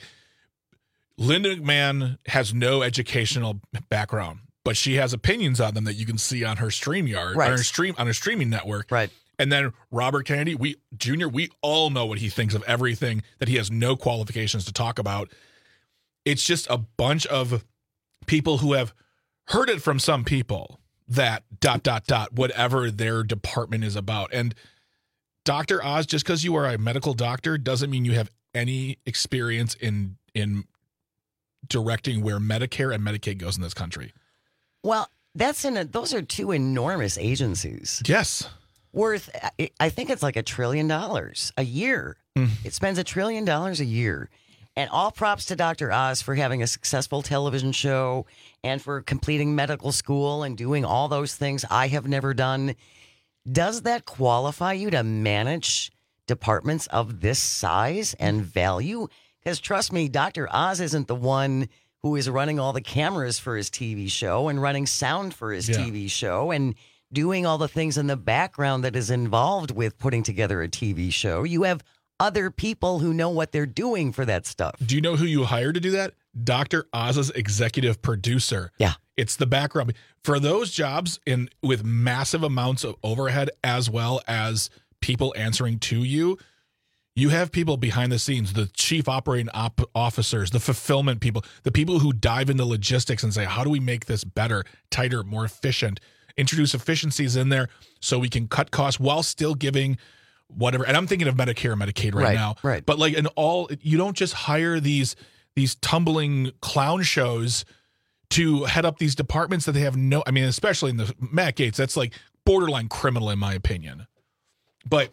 Linda McMahon has no educational background, but she has opinions on them that you can see on her StreamYard, right. on her streaming network. Right. And then Robert Kennedy, Jr., we all know what he thinks of everything that he has no qualifications to talk about. It's just a bunch of people who have heard it from some people that ... whatever their department is about. And Dr. Oz, just because you are a medical doctor doesn't mean you have any experience in directing where Medicare and Medicaid goes in this country. Well, those are two enormous agencies. Yes. Worth, I think it's like $1 trillion a year. It spends $1 trillion a year. And all props to Dr. Oz for having a successful television show and for completing medical school and doing all those things I have never done. Does that qualify you to manage departments of this size and value? Because trust me, Dr. Oz isn't the one who is running all the cameras for his TV show and running sound for his TV show and doing all the things in the background that is involved with putting together a TV show. You have other people who know what they're doing for that stuff. Do you know who you hired to do that? Dr. Oz's executive producer. Yeah. It's the background. For those jobs with massive amounts of overhead as well as people answering to you, you have people behind the scenes, the chief operating officers, the fulfillment people, the people who dive into logistics and say, how do we make this better, tighter, more efficient, introduce efficiencies in there so we can cut costs while still giving whatever. And I'm thinking of Medicare and Medicaid right now. Right. But like you don't just hire these tumbling clown shows to head up these departments that they have no, I mean, especially in the Matt Gaetz, that's like borderline criminal in my opinion. But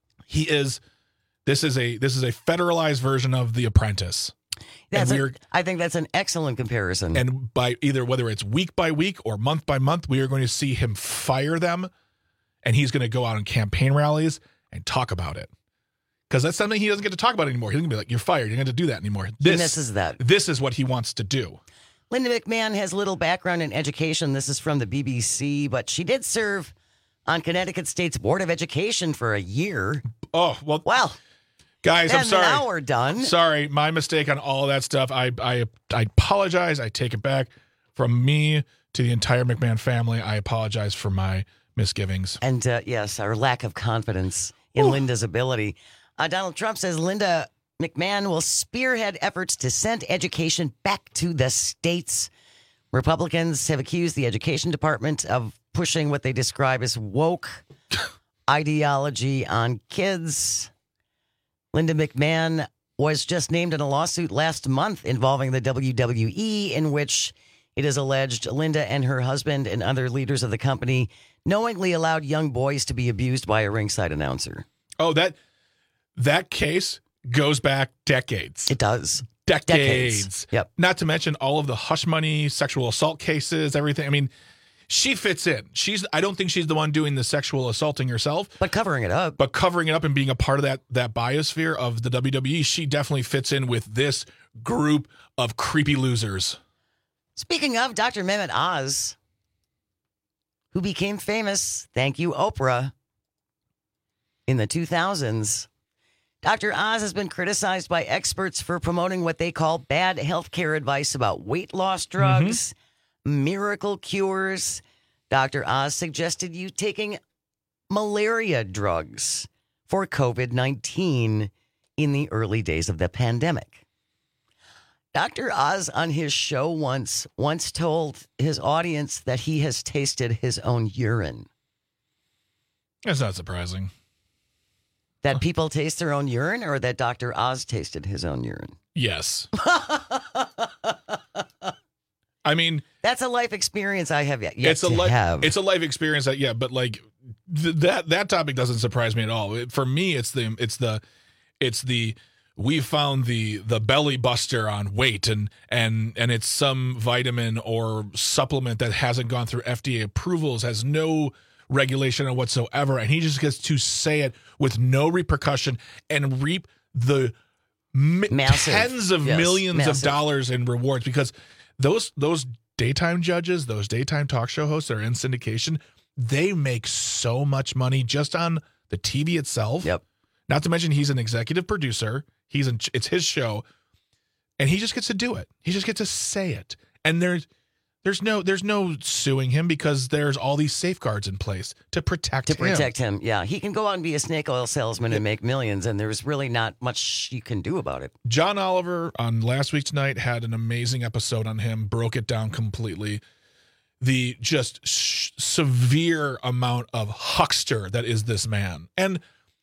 this is a federalized version of The Apprentice. I think that's an excellent comparison. And by either whether it's week by week or month by month, we are going to see him fire them, and he's going to go out on campaign rallies and talk about it. Because that's something he doesn't get to talk about anymore. He's going to be like, you're fired. You're going to do that anymore. He misses that. This is what he wants to do. Linda McMahon has little background in education. This is from the BBC, but she did serve on Connecticut State's Board of Education for a year. Oh, well. Guys, I'm sorry. Now we're done. Sorry, my mistake on all that stuff. I apologize. I take it back. From me to the entire McMahon family, I apologize for my misgivings. And yes, our lack of confidence in Linda's ability. Donald Trump says Linda McMahon will spearhead efforts to send education back to the states. Republicans have accused the education department of pushing what they describe as woke ideology on kids. Linda McMahon was just named in a lawsuit last month involving the WWE, in which it is alleged Linda and her husband and other leaders of the company knowingly allowed young boys to be abused by a ringside announcer. Oh, that case goes back decades. It does. Decades. Yep. Not to mention all of the hush money, sexual assault cases, everything. I mean, she fits in. I don't think she's the one doing the sexual assaulting herself. But covering it up. And being a part of that biosphere of the WWE, she definitely fits in with this group of creepy losers. Speaking of Dr. Mehmet Oz, who became famous, thank you, Oprah, in the 2000s, Dr. Oz has been criticized by experts for promoting what they call bad healthcare advice about weight loss drugs, miracle cures. Dr. Oz suggested you taking malaria drugs for COVID-19 in the early days of the pandemic. Dr. Oz on his show once told his audience that he has tasted his own urine. That's not surprising. That people taste their own urine, or that Dr. Oz tasted his own urine? Yes. I mean, that's a life experience I have yet it's to have. It's a life experience but like that topic doesn't surprise me at all. For me, it's the we found the belly buster on weight and it's some vitamin or supplement that hasn't gone through FDA approvals, has no regulation on whatsoever, and he just gets to say it with no repercussion and reap the tens of millions of dollars in rewards, because those daytime judges, those daytime talk show hosts that are in syndication, they make so much money just on the TV itself. Yep. Not to mention he's an executive producer. It's his show, and he just gets to do it. He just gets to say it. And there's no suing him because there's all these safeguards in place to protect him. Yeah, he can go out and be a snake oil salesman and make millions, and there's really not much you can do about it. John Oliver on Last Week Tonight had an amazing episode on him, broke it down completely. The just severe amount of huckster that is this man. And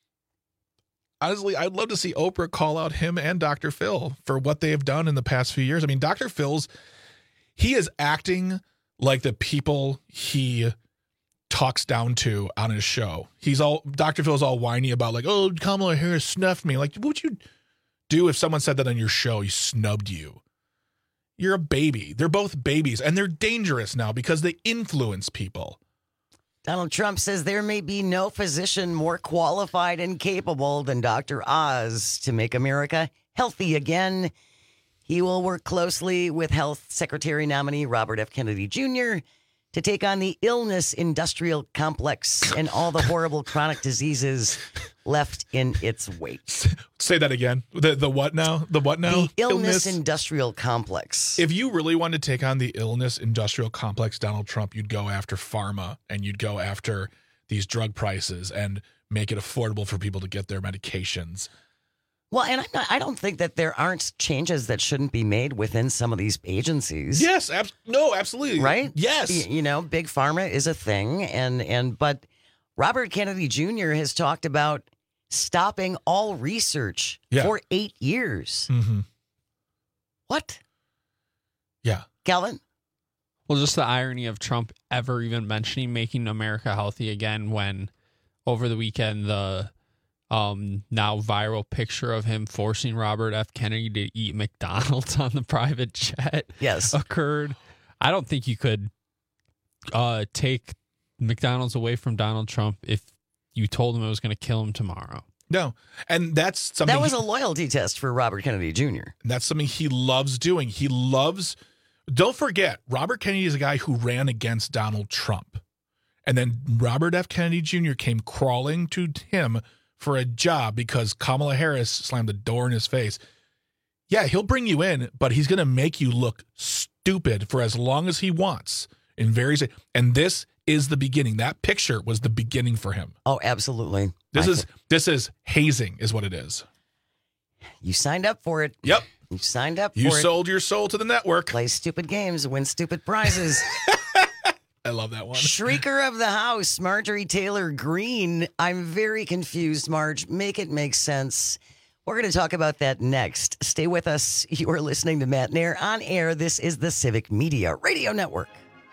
honestly, I'd love to see Oprah call out him and Dr. Phil for what they have done in the past few years. I mean, Dr. Phil's, he is acting like the people he talks down to on his show. Dr. Phil's all whiny about like, oh, Kamala Harris snuffed me. Like, what would you do if someone said that on your show? He snubbed you. You're a baby. They're both babies, and they're dangerous now because they influence people. Donald Trump says there may be no physician more qualified and capable than Dr. Oz to make America healthy again. He will work closely with Health Secretary nominee Robert F. Kennedy Jr. to take on the illness industrial complex and all the horrible chronic diseases left in its wake. Say that again. The what now? The what now? The illness industrial complex. If you really wanted to take on the illness industrial complex, Donald Trump, you'd go after pharma and you'd go after these drug prices and make it affordable for people to get their medications. Well, and I don't think that there aren't changes that shouldn't be made within some of these agencies. Yes, absolutely. Right? Yes. You know, big pharma is a thing, but Robert Kennedy Jr. has talked about stopping all research for 8 years. Mm-hmm. What? Yeah. Calvin? Well, just the irony of Trump ever even mentioning making America healthy again when over the weekend the now viral picture of him forcing Robert F. Kennedy to eat McDonald's on the private jet occurred. I don't think you could take McDonald's away from Donald Trump if you told him it was going to kill him tomorrow. No. And that's something that was a loyalty test for Robert Kennedy Jr. That's something he loves doing. Don't forget, Robert Kennedy is a guy who ran against Donald Trump. And then Robert F. Kennedy Jr. came crawling to him for a job because Kamala Harris slammed the door in his face. Yeah, he'll bring you in, but he's going to make you look stupid for as long as he wants. And this is the beginning. That picture was the beginning for him. Oh, absolutely. This is hazing is what it is. You signed up for it. Yep. You signed up for it. You sold your soul to the network. Play stupid games, win stupid prizes. I love that one. Shrieker of the house, Marjorie Taylor Greene. I'm very confused, Marge. Make it make sense. We're going to talk about that next. Stay with us. You are listening to Matt Nair on air. This is the Civic Media Radio Network.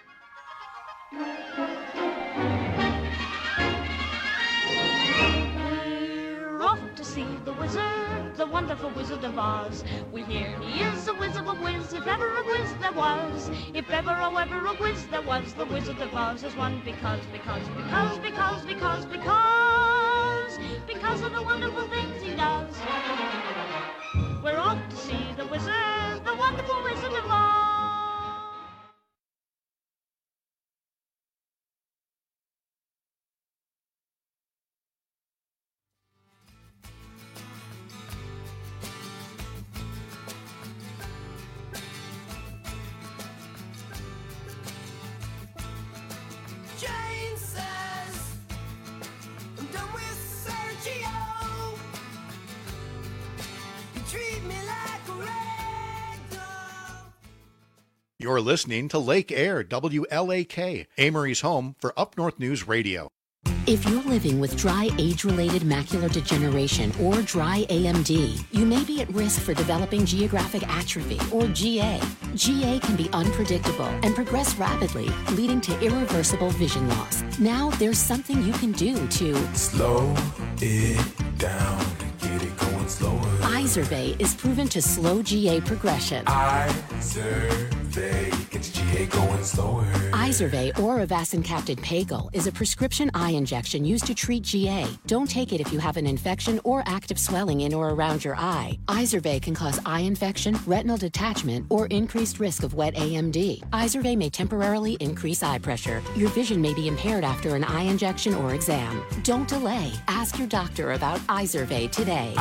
We're off to see the wizard, the wonderful Wizard of Oz. We hear he is a wizard of a whiz, if ever a whiz there was. If ever a whiz there was, the Wizard of Oz is one because of the wonderful things he does. We're off to see the wizard, the wonderful Wizard of Oz. Jane says, I'm done with Sergio. You treat me like a rag doll. You're listening to Lake Air, WLAK, Amory's home for Up North News Radio. If you're living with dry age-related macular degeneration or dry AMD, you may be at risk for developing geographic atrophy or GA. GA can be unpredictable and progress rapidly, leading to irreversible vision loss. Now there's something you can do to slow it down, get it going slower. Izervay is proven to slow GA progression. Izervay gets GA going slower. Izervay or avacincaptad pagel is a prescription eye injection used to treat GA. Don't take it if you have an infection or active swelling in or around your eye. Izervay can cause eye infection, retinal detachment, or increased risk of wet AMD. Izervay may temporarily increase eye pressure. Your vision may be impaired after an eye injection or exam. Don't delay. Ask your doctor about Izervay today.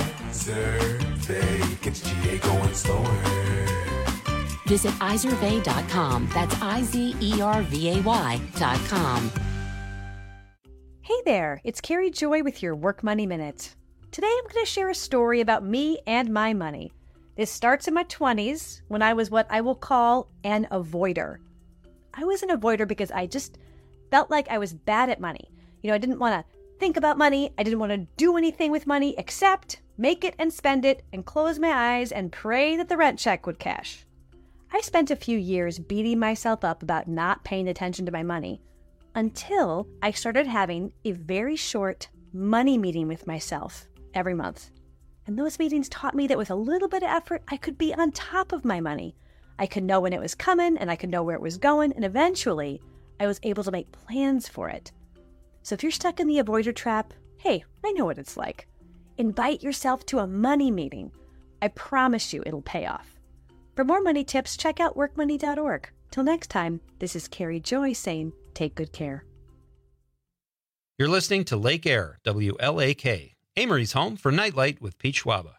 Izervay gets GA going slower. Visit Izervay.com. That's IZERVAY.com. Hey there, it's Carrie Joy with your Work Money Minute. Today I'm going to share a story about me and my money. This starts in my 20s when I was what I will call an avoider. I was an avoider because I just felt like I was bad at money. I didn't want to think about money. I didn't want to do anything with money except make it and spend it and close my eyes and pray that the rent check would cash. I spent a few years beating myself up about not paying attention to my money until I started having a very short money meeting with myself every month. And those meetings taught me that with a little bit of effort, I could be on top of my money. I could know when it was coming and I could know where it was going. And eventually I was able to make plans for it. So if you're stuck in the avoider trap, hey, I know what it's like. Invite yourself to a money meeting. I promise you it'll pay off. For more money tips, check out workmoney.org. Till next time, this is Carrie Joy saying, take good care. You're listening to Lake Air, WLAK, Amory's home for Nightlight with Pete Schwaba.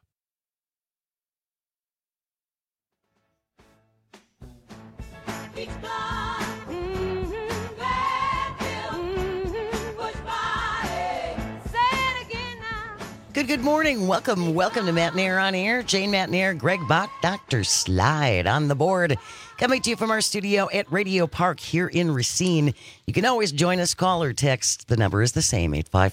Good morning. Welcome to Matt Nair on Air. Jane Matt Nair, Greg Bott, Dr. Slide on the board. Coming to you from our studio at Radio Park here in Racine. You can always join us, call or text. The number is the same,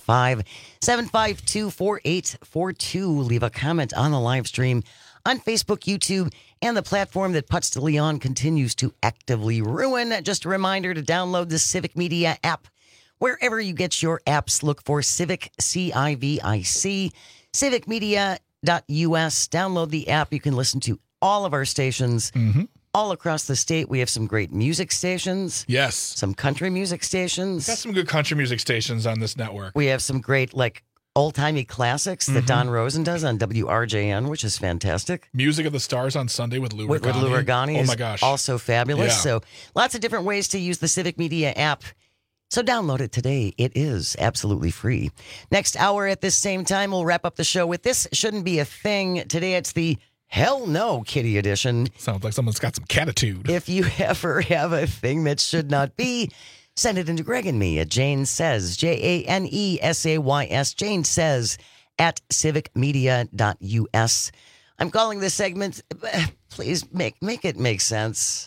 855-752-4842. Leave a comment on the live stream on Facebook, YouTube, and the platform that Putz de Leon continues to actively ruin. Just a reminder to download the Civic Media app. Wherever you get your apps, look for Civic, CIVIC, civicmedia.us. Download the app. You can listen to all of our stations all across the state. We have some great music stations. Yes. Some country music stations. Got some good country music stations on this network. We have some great, old-timey classics that Don Rosen does on WRJN, which is fantastic. Music of the Stars on Sunday with Lou Regani. With Lou Regani oh, my gosh. Also fabulous. Yeah. So lots of different ways to use the Civic Media app. So download it today. It is absolutely free. Next hour at this same time, we'll wrap up the show with This Shouldn't Be a Thing. Today it's the Hell No Kitty edition. Sounds like someone's got some catitude. If you ever have a thing that should not be, send it into Greg and me at Jane Says, JANESAYS, Jane Says at civicmedia.us. I'm calling this segment, please make it make sense.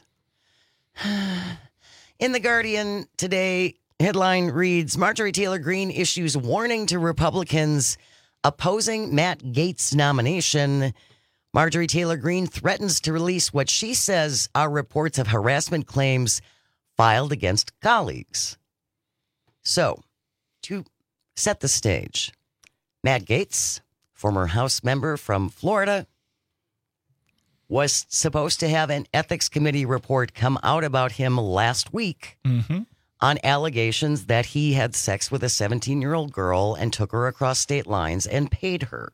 In The Guardian today, headline reads, Marjorie Taylor Greene issues warning to Republicans opposing Matt Gaetz' nomination. Marjorie Taylor Greene threatens to release what she says are reports of harassment claims filed against colleagues. So, to set the stage, Matt Gaetz, former House member from Florida, was supposed to have an ethics committee report come out about him last week on allegations that he had sex with a 17-year-old girl and took her across state lines and paid her.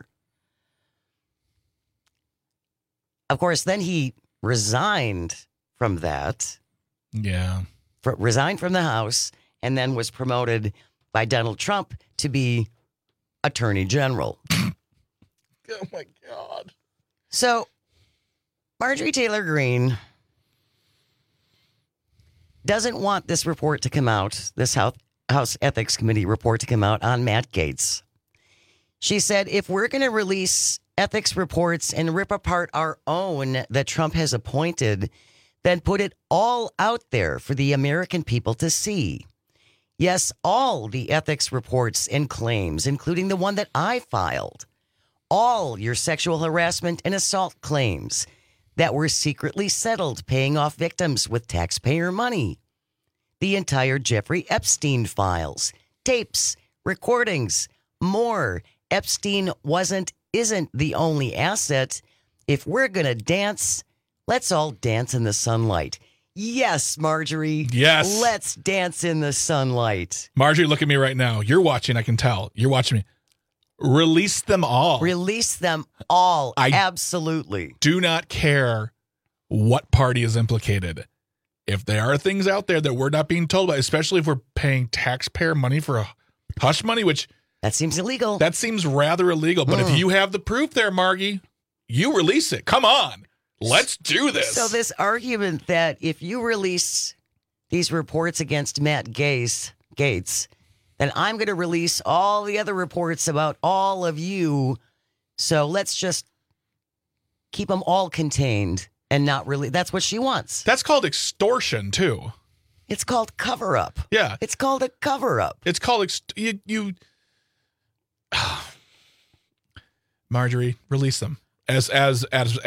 Of course, then he resigned from that. Yeah. Resigned from the House and then was promoted by Donald Trump to be Attorney General. Oh, my God. So, Marjorie Taylor Greene doesn't want this report to come out, this House Ethics Committee report to come out on Matt Gaetz. She said, if we're going to release ethics reports and rip apart our own that Trump has appointed, then put it all out there for the American people to see. Yes, all the ethics reports and claims, including the one that I filed. All your sexual harassment and assault claims that were secretly settled, paying off victims with taxpayer money. The entire Jeffrey Epstein files, tapes, recordings, more. Epstein isn't the only asset. If we're going to dance, let's all dance in the sunlight. Yes, Marjorie. Yes. Let's dance in the sunlight. Marjorie, look at me right now. You're watching. I can tell. You're watching me. Release them all. Release them all. Absolutely. Do not care what party is implicated. If there are things out there that we're not being told about, especially if we're paying taxpayer money for a hush money, which... That seems illegal. That seems rather illegal. But if you have the proof there, Margie, you release it. Come on. Let's do this. So this argument that if you release these reports against Matt Gaetz, then I'm going to release all the other reports about all of you. So let's just keep them all contained and not really. That's what she wants. That's called extortion, too. It's called cover up. Yeah. It's called a cover up. It's called Marjorie, release them. As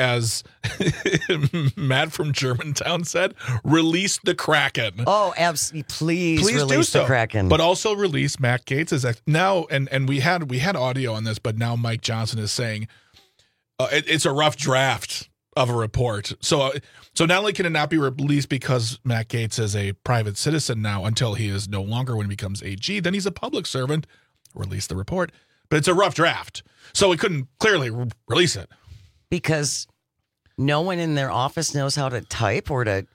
Matt from Germantown said, release the Kraken. Oh, absolutely! Please release do so. The Kraken. But also release Matt Gaetz. Now, and we had audio on this, but now Mike Johnson is saying it's a rough draft of a report. So not only can it not be released because Matt Gaetz is a private citizen now until he is no longer when he becomes AG, then he's a public servant. Release the report, but it's a rough draft, so we couldn't clearly release it. Because no one in their office knows how to type or to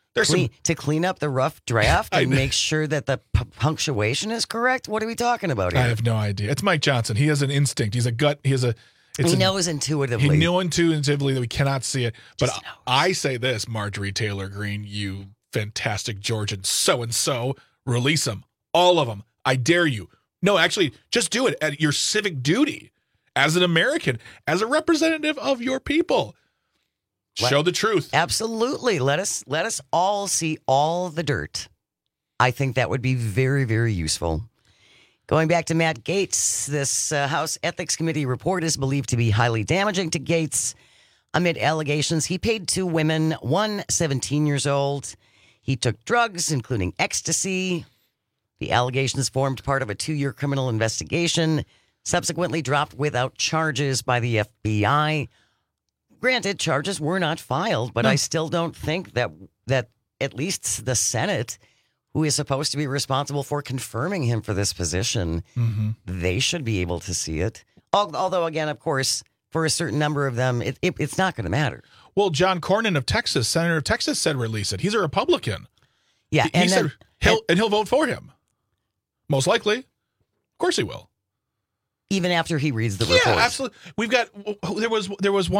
clean up the rough draft and make sure that the punctuation is correct. What are we talking about here? I have no idea. It's Mike Johnson. He has an instinct. He's a gut. He knows intuitively. He knows intuitively that we cannot see it. But I say this, Marjorie Taylor Greene, you fantastic Georgian so-and-so, release them. All of them. I dare you. No, actually, just do it at your civic duty. As an American, as a representative of your people, show the truth. Absolutely. Let us all see all the dirt. I think that would be very, very useful. Going back to Matt Gaetz, this House Ethics Committee report is believed to be highly damaging to Gaetz amid allegations he paid 2 women, one 17 years old. He took drugs, including ecstasy. The allegations formed part of a 2-year criminal investigation, subsequently dropped without charges by the FBI. Granted, charges were not filed, but I still don't think that at least the Senate, who is supposed to be responsible for confirming him for this position, they should be able to see it. Although, again, of course, for a certain number of them, it's not going to matter. Well, John Cornyn of Texas, Senator of Texas, said release it. He's a Republican. Yeah, he said he'll vote for him. Most likely. Of course he will. Even after he reads the report. Yeah, absolutely. We've got there was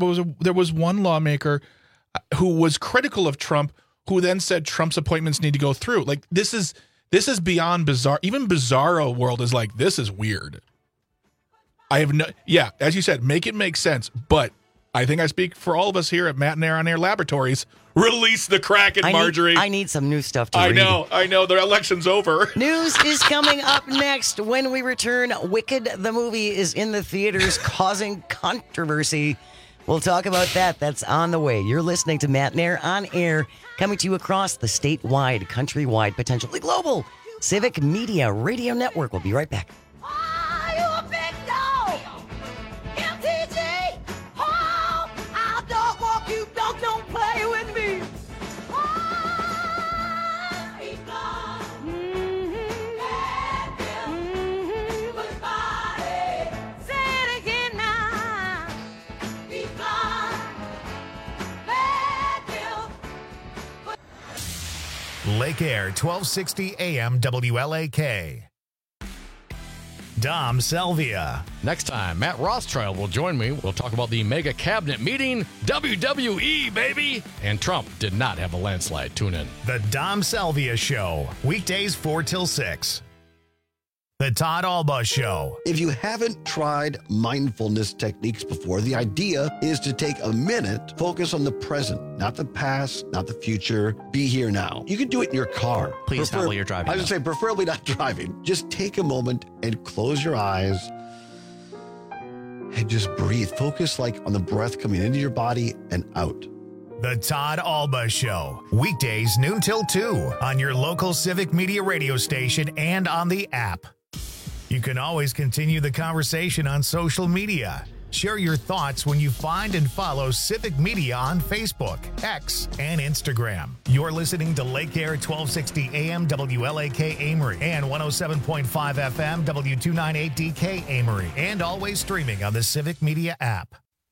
one lawmaker who was critical of Trump, who then said Trump's appointments need to go through. Like this is beyond bizarre. Even Bizarro world is like, this is weird. As you said, make it make sense. But I think I speak for all of us here at Matt and Air on Air Laboratories. Release the Kraken, Marjorie. I need some new stuff to read. I know. The election's over. News is coming up next. When we return, Wicked, the movie, is in the theaters causing controversy. We'll talk about that. That's on the way. You're listening to Matt and Air on Air, coming to you across the statewide, countrywide, potentially global Civic Media Radio Network. We'll be right back. Lake Air, 1260 AM WLAK. Dom Salvia. Next time, Matt Rothschild will join me. We'll talk about the mega cabinet meeting, WWE, baby. And Trump did not have a landslide. Tune in. The Dom Salvia Show, weekdays 4 till 6. The Todd Alba Show. If you haven't tried mindfulness techniques before, the idea is to take a minute, focus on the present, not the past, not the future. Be here now. You can do it in your car. Please not while you're driving. I would say preferably not driving. Just take a moment and close your eyes and just breathe. Focus on the breath coming into your body and out. The Todd Alba Show. Weekdays noon till 2 on your local Civic Media radio station and on the app. You can always continue the conversation on social media. Share your thoughts when you find and follow Civic Media on Facebook, X, and Instagram. You're listening to Lake Air 1260 AM WLAK Amory and 107.5 FM W298DK Amory, and always streaming on the Civic Media app.